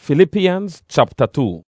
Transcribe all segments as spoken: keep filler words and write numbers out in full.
Philippians chapter two.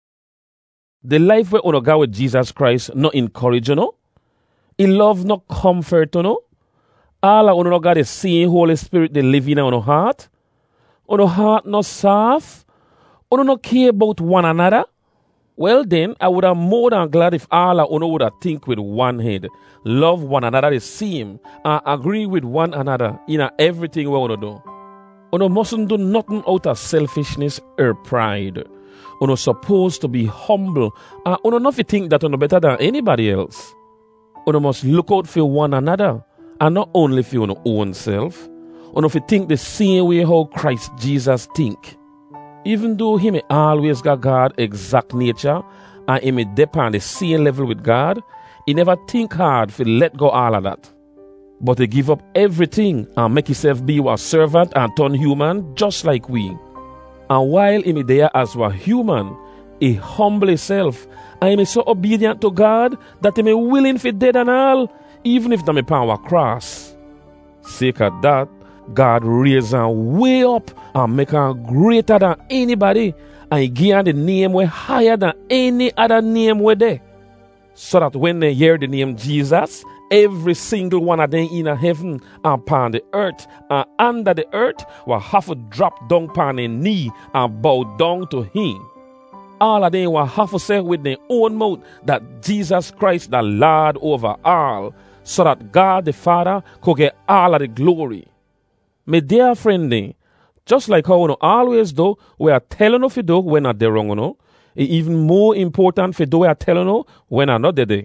The life we uno got with Jesus Christ no encourage you know. He love no comfort you know. All of uno got the same Holy Spirit they live in uno heart. Uno heart no soft. Uno no care about one another. Well then, I would have more than glad if all of uno would have think with one head, love one another the same, and agree with one another in everything we uno do. Uno mustn't do nothing out of selfishness or pride. Uno supposed to be humble, and uno not to think that uno better than anybody else. Uno must look out for one another, and not only for uno own self. Uno to think the same way how Christ Jesus think. Even though he may always got God exact nature, and he may depend the same level with God, he never think hard to let go all of that. But he give up everything and make himself be a servant and turn human just like we. And while he may there as a human, he humble himself and he may so obedient to God that he may willing for dead and all, even if they may power cross. Sake of that, God raise him way up and make him greater than anybody, and he give him the name way higher than any other name way there. So that when they hear the name Jesus, every single one of them in heaven and upon the earth and under the earth will have to drop down upon their knee and bow down to him. All of them will have to say with their own mouth that Jesus Christ the Lord over all, so that God the Father could get all of the glory. My dear friend, just like how we always do, we are telling you to do when not there wrong, you know. It's even more important for do we are telling you when are not there.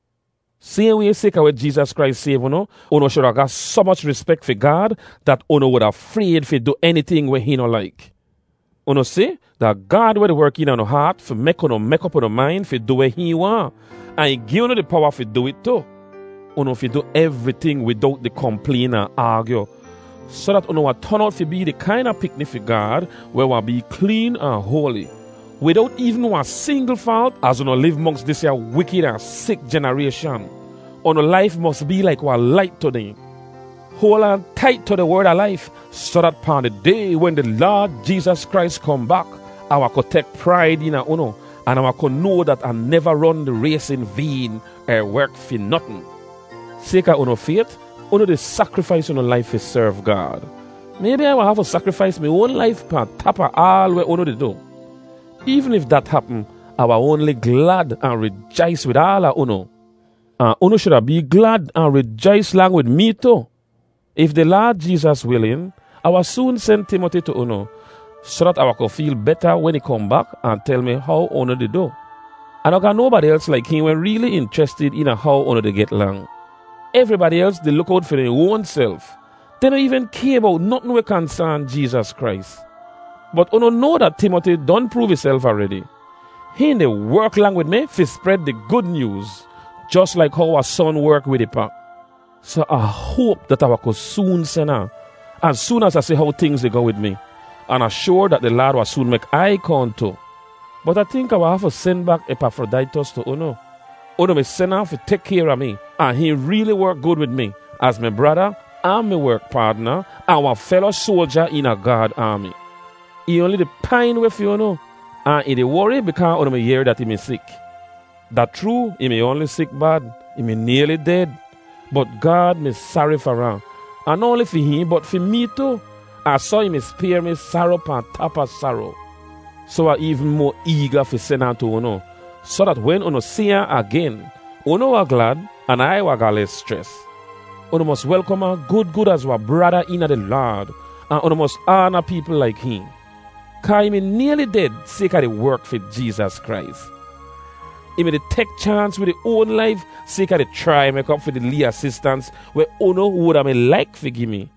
Same way sick with Jesus Christ save you know, uno should have got so much respect for God that uno would afraid to do anything where he no like. Uno say that God will work in our heart for make uno make up uno mind for do what he want, and he give uno the power to do it too. Uno fi do everything without the complain and argue, so that uno will turn out to be the kind of picnic for God where we be clean and holy, without even one single fault, as uno live amongst this here wicked and sick generation. Uno life must be like one light to them. Hold on tight to the word of life, so that upon the day when the Lord Jesus Christ come back, I could take pride in our uno, and I could know that I never run the race in vain or work for nothing. Sake of uno faith, uno the sacrifice uno life to serve God. Maybe I will have to sacrifice my own life upon top of all what uno to do. Even if that happen, I will only glad and rejoice with all of uno. And uno should be glad and rejoice along with me too. If the Lord Jesus willing, I will soon send Timothy to uno, so that I will feel better when he come back and tell me how uno to do. And I got nobody else like him when really interested in how uno to get along. Everybody else, they look out for their own self. They don't even care about nothing we concern Jesus Christ. But uno know that Timothy don't prove himself already. He in the work along with me to spread the good news, just like how our son work with the pack. So I hope that I could soon send her, as soon as I see how things they go with me. And I'm sure that the Lord will soon make eye contact. But I think I will have to send back Epaphroditus to uno. Uno may send her to take care of me, and he really work good with me as my brother and my work partner and our fellow soldier in a God army. He only the pine with you know, and he the worry because uno may hear that he may sick. That true, he may only sick bad, he may nearly dead, but God may sorry for him, and not only for him, but for me too. I saw him spare me sorrow upon top of sorrow. So I even more eager for send her to uno, so that when uno see her again, uno are glad, and I will get less stress. Uno must welcome her good good as our brother in the Lord, and uno must honor people like him. Cause he may nearly dead sake of the work for Jesus Christ. He may take chance with his own life sake of the try make up for the Lee assistance where uno would have like forgive me.